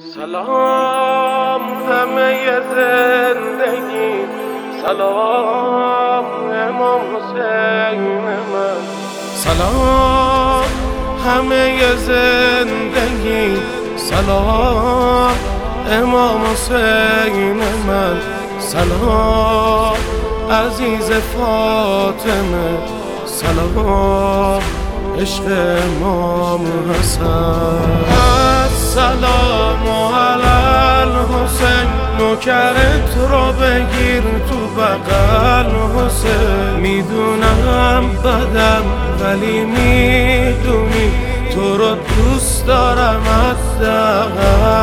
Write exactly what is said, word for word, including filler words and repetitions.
سلام همه زندگی، سلام امام حسین من. سلام همه زندگی، سلام امام حسین من. سلام عزیز فاطمه، سلام عشق امام حسن. السلام علی الحسین، نوکرت رو بگیر تو بغل حسین. میدونم بدم ولی میدونی تو رو دوست دارم حداقل.